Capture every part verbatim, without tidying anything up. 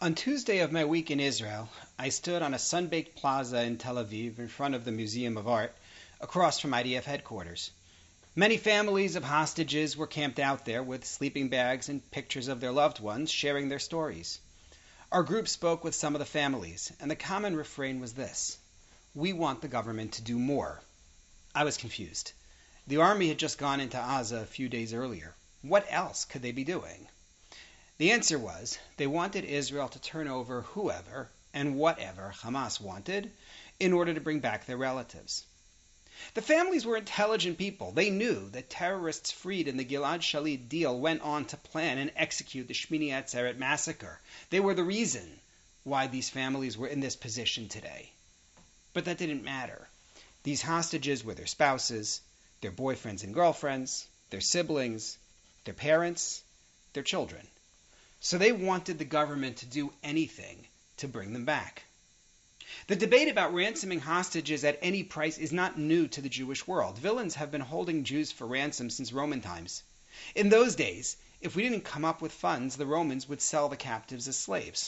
On Tuesday of my week in Israel, I stood on a sun-baked plaza in Tel Aviv in front of the Museum of Art, across from I D F headquarters. Many families of hostages were camped out there with sleeping bags and pictures of their loved ones sharing their stories. Our group spoke with some of the families, and the common refrain was this: we want the government to do more. I was confused. The army had just gone into Gaza a few days earlier. What else could they be doing? The answer was they wanted Israel to turn over whoever and whatever Hamas wanted in order to bring back their relatives. The families were intelligent people. They knew that terrorists freed in the Gilad Shalit deal went on to plan and execute the Shmini Atzeret massacre. They were the reason why these families were in this position today. But that didn't matter. These hostages were their spouses, their boyfriends and girlfriends, their siblings, their parents, their children. So they wanted the government to do anything to bring them back. The debate about ransoming hostages at any price is not new to the Jewish world. Villains have been holding Jews for ransom since Roman times. In those days, if we didn't come up with funds, the Romans would sell the captives as slaves.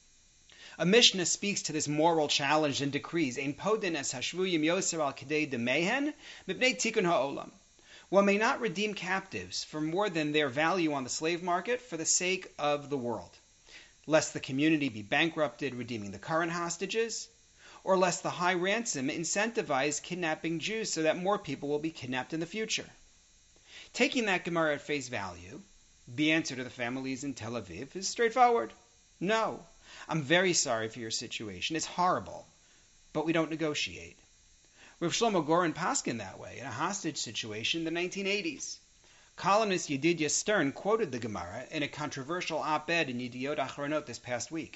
A Mishnah speaks to this moral challenge and decrees, Ein podin es hashvuyim yoser al kedei demehen mipnei tikun ha'olam. One may not redeem captives for more than their value on the slave market for the sake of the world, lest the community be bankrupted redeeming the current hostages, or lest the high ransom incentivize kidnapping Jews so that more people will be kidnapped in the future. Taking that Gemara at face value, the answer to the families in Tel Aviv is straightforward. No, I'm very sorry for your situation. It's horrible, but we don't negotiate. Rav Shlomo Goren paskin that way in a hostage situation in the nineteen eighties. Columnist Yedidya Stern quoted the Gemara in a controversial op-ed in Yediot Achronot this past week.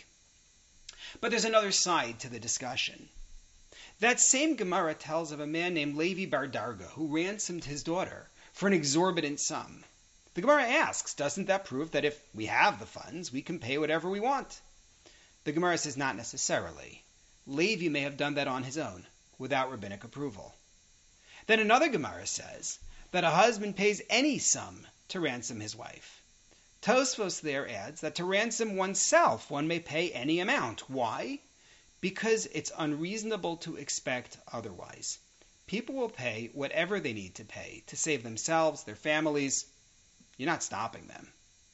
But there's another side to the discussion. That same Gemara tells of a man named Levi Bar Darga who ransomed his daughter for an exorbitant sum. The Gemara asks, doesn't that prove that if we have the funds, we can pay whatever we want? The Gemara says not necessarily. Levi may have done that on his own, without rabbinic approval. Then another Gemara says that a husband pays any sum to ransom his wife. Tosfos there adds that to ransom oneself one may pay any amount. Why? Because it's unreasonable to expect otherwise. People will pay whatever they need to pay to save themselves, their families. You're not stopping them.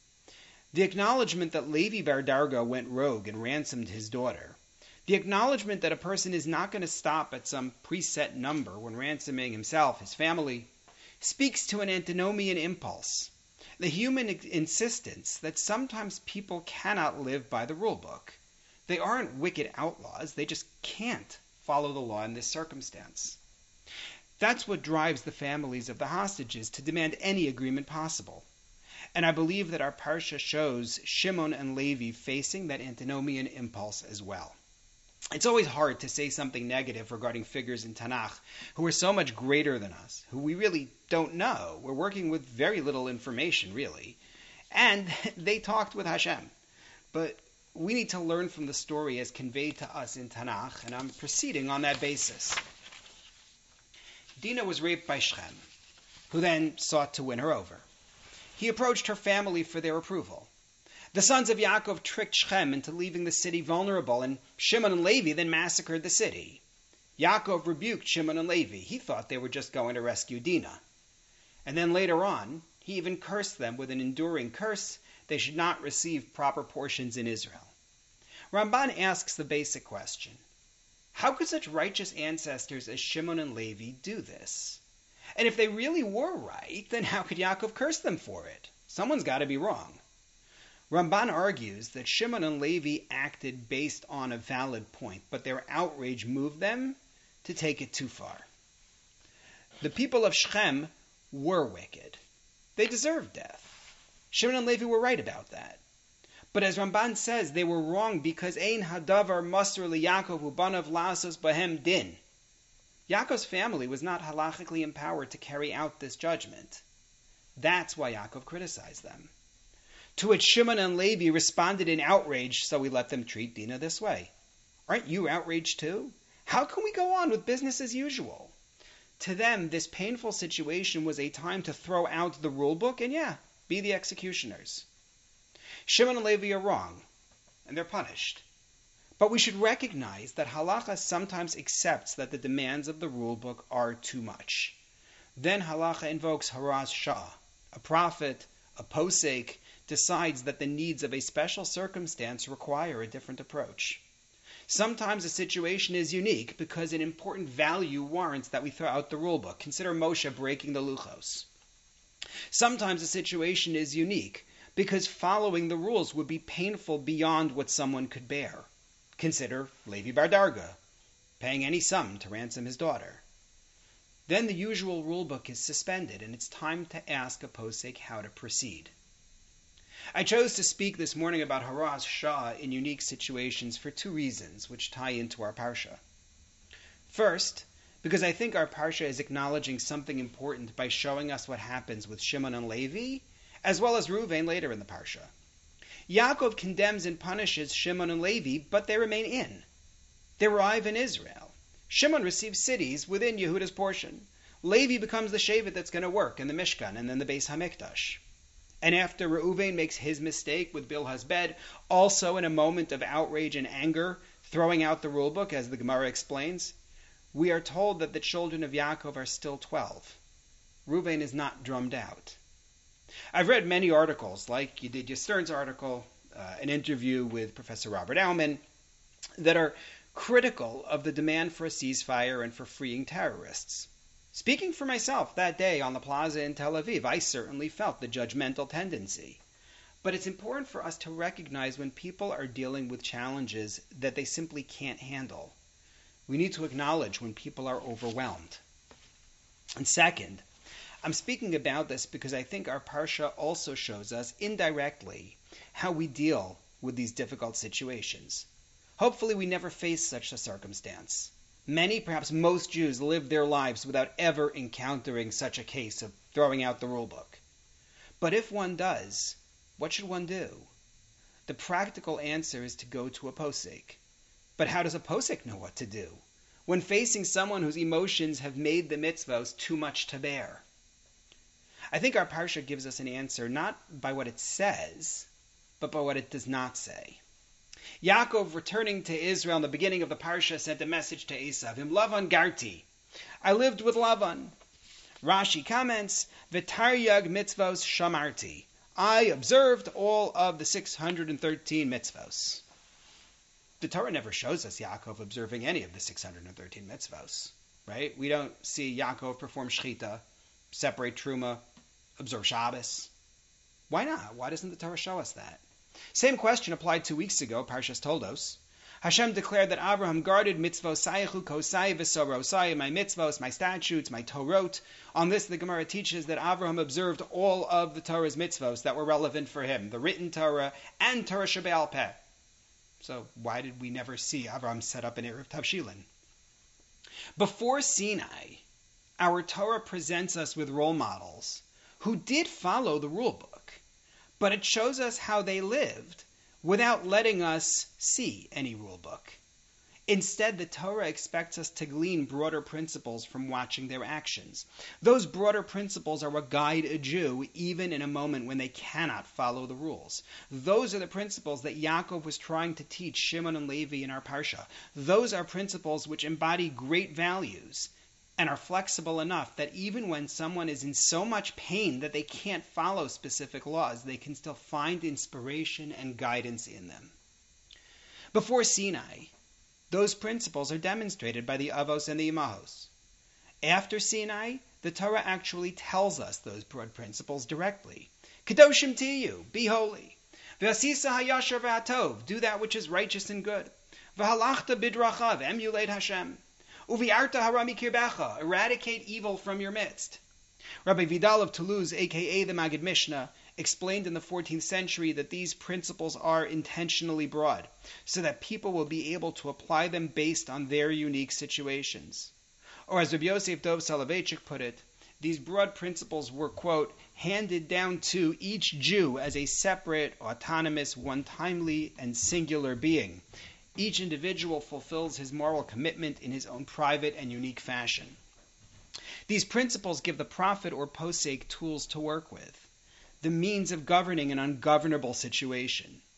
The acknowledgement that Levi Bar Darga went rogue and ransomed his daughter, the acknowledgement that a person is not going to stop at some preset number when ransoming himself, his family, speaks to an antinomian impulse, the human insistence that sometimes people cannot live by the rule book. They aren't wicked outlaws, they just can't follow the law in this circumstance. That's what drives the families of the hostages to demand any agreement possible. And I believe that our parsha shows Shimon and Levi facing that antinomian impulse as well. It's always hard to say something negative regarding figures in Tanakh who are so much greater than us, who we really don't know. We're working with very little information, really. And they talked with Hashem. But we need to learn from the story as conveyed to us in Tanakh, and I'm proceeding on that basis. Dinah was raped by Shechem, who then sought to win her over. He approached her family for their approval. The sons of Yaakov tricked Shechem into leaving the city vulnerable, and Shimon and Levi then massacred the city. Yaakov rebuked Shimon and Levi. He thought they were just going to rescue Dinah. And then later on, he even cursed them with an enduring curse. They should not receive proper portions in Israel. Ramban asks the basic question: how could such righteous ancestors as Shimon and Levi do this? And if they really were right, then how could Yaakov curse them for it? Someone's got to be wrong. Ramban argues that Shimon and Levi acted based on a valid point, but their outrage moved them to take it too far. The people of Shechem were wicked. They deserved death. Shimon and Levi were right about that. But as Ramban says, they were wrong because Ein hadavar masur liYaakov ubanav lasos bahem din. Yaakov's family was not halachically empowered to carry out this judgment. That's why Yaakov criticized them. To which Shimon and Levi responded in outrage, so we let them treat Dinah this way. Aren't you outraged too? How can we go on with business as usual? To them, this painful situation was a time to throw out the rule book and, yeah, be the executioners. Shimon and Levi are wrong, and they're punished. But we should recognize that halacha sometimes accepts that the demands of the rule book are too much. Then halacha invokes haraz shah. A prophet, a posek, decides that the needs of a special circumstance require a different approach. Sometimes a situation is unique because an important value warrants that we throw out the rule book. Consider Moshe breaking the luchos. Sometimes a situation is unique because following the rules would be painful beyond what someone could bear. Consider Levi bar Darga, paying any sum to ransom his daughter. Then the usual rule book is suspended, and it's time to ask a posek how to proceed. I chose to speak this morning about haraz shah in unique situations for two reasons, which tie into our parsha. First, because I think our parsha is acknowledging something important by showing us what happens with Shimon and Levi, as well as Reuven later in the parsha. Yaakov condemns and punishes Shimon and Levi, but they remain in. They arrive in Israel. Shimon receives cities within Yehuda's portion. Levi becomes the shevet that's going to work in the Mishkan and then the Beis Hamikdash. And after Reuven makes his mistake with Bilhah's bed, also in a moment of outrage and anger, throwing out the rule book, as the Gemara explains, we are told that the children of Yaakov are still twelve. Reuven is not drummed out. I've read many articles, like Yedidia Stern's article, uh, an interview with Professor Robert Aumann, that are critical of the demand for a ceasefire and for freeing terrorists. Speaking for myself, that day on the plaza in Tel Aviv, I certainly felt the judgmental tendency. But it's important for us to recognize when people are dealing with challenges that they simply can't handle. We need to acknowledge when people are overwhelmed. And second, I'm speaking about this because I think our parsha also shows us indirectly how we deal with these difficult situations. Hopefully we never face such a circumstance. Many, perhaps most Jews, live their lives without ever encountering such a case of throwing out the rule book. But if one does, what should one do? The practical answer is to go to a posek. But how does a posek know what to do when facing someone whose emotions have made the mitzvos too much to bear? I think our parsha gives us an answer not by what it says, but by what it does not say. Yaakov, returning to Israel in the beginning of the parsha, sent a message to Esav, Im Lavan Garti. I lived with Lavan. Rashi comments, V'taryag mitzvos shamarti. I observed all of the six hundred thirteen mitzvos. The Torah never shows us Yaakov observing any of the six hundred thirteen mitzvos, right? We don't see Yaakov perform shechita, separate truma, observe Shabbos. Why not? Why doesn't the Torah show us that? Same question applied two weeks ago, Parshas Toldos. Hashem declared that Abraham guarded mitzvos sayichu kosai v'sorosai, my mitzvos, my statutes, my Torot. On this, the Gemara teaches that Abraham observed all of the Torah's mitzvos that were relevant for him, the written Torah and Torah Shebe'al Peh. So why did we never see Abraham set up an Erev Tavshilin? Before Sinai, our Torah presents us with role models who did follow the rule book, but it shows us how they lived without letting us see any rule book. Instead, the Torah expects us to glean broader principles from watching their actions. Those broader principles are what guide a Jew even in a moment when they cannot follow the rules. Those are the principles that Yaakov was trying to teach Shimon and Levi in our parsha. Those are principles which embody great values and are flexible enough that even when someone is in so much pain that they can't follow specific laws, they can still find inspiration and guidance in them. Before Sinai, those principles are demonstrated by the Avos and the Imahos. After Sinai, the Torah actually tells us those broad principles directly. Kedoshim tiyu, be holy. V'asisa hayashar v'atov, do that which is righteous and good. V'halachta bidrachav, emulate Hashem. Uviarta harami kirbecha, eradicate evil from your midst. Rabbi Vidal of Toulouse, aka the Maggid Mishnah, explained in the fourteenth century that these principles are intentionally broad, so that people will be able to apply them based on their unique situations. Or as Rabbi Yosef Dov Soloveitchik put it, these broad principles were, quote, handed down to each Jew as a separate, autonomous, one-timely, and singular being. Each individual fulfills his moral commitment in his own private and unique fashion. These principles give the prophet or posek tools to work with, the means of governing an ungovernable situation.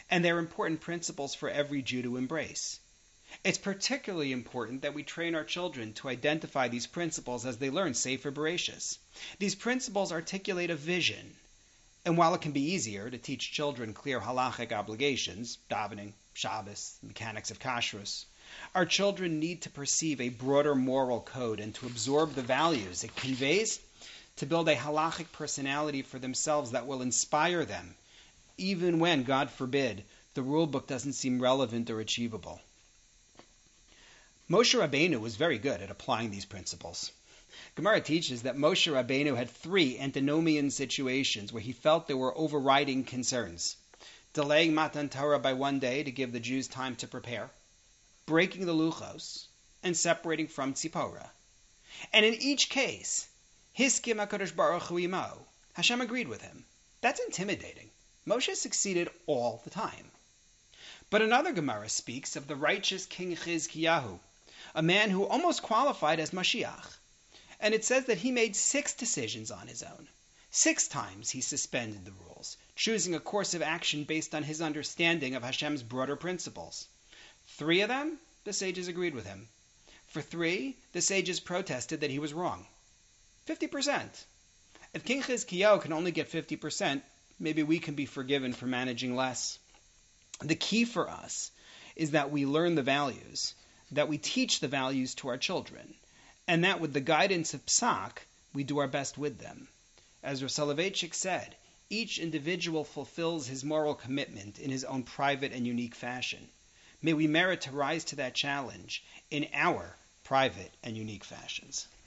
and they're important principles for every Jew to embrace. It's particularly important that we train our children to identify these principles as they learn Sefer Bereshis. These principles articulate a vision, and while it can be easier to teach children clear halachic obligations, davening, Shabbos, mechanics of kashrus, our children need to perceive a broader moral code and to absorb the values it conveys to build a halachic personality for themselves that will inspire them, even when, God forbid, the rule book doesn't seem relevant or achievable. Moshe Rabbeinu was very good at applying these principles. Gemara teaches that Moshe Rabbeinu had three antinomian situations where he felt there were overriding concerns: delaying Matan Torah by one day to give the Jews time to prepare, breaking the luchos, and separating from Tzipora. And in each case, Hiskim HaKadosh Baruch Hu imo, Hashem agreed with him. That's intimidating. Moshe succeeded all the time. But another Gemara speaks of the righteous King Chizkiyahu, a man who almost qualified as Mashiach. And it says that he made six decisions on his own. Six times he suspended the rules, choosing a course of action based on his understanding of Hashem's broader principles. Three of them, the sages agreed with him. For three, the sages protested that he was wrong. fifty percent. If King Chizkiyahu can only get fifty percent, maybe we can be forgiven for managing less. The key for us is that we learn the values, that we teach the values to our children, and that with the guidance of Psak, we do our best with them. As Rav Soloveitchik said, each individual fulfills his moral commitment in his own private and unique fashion. May we merit to rise to that challenge in our private and unique fashions.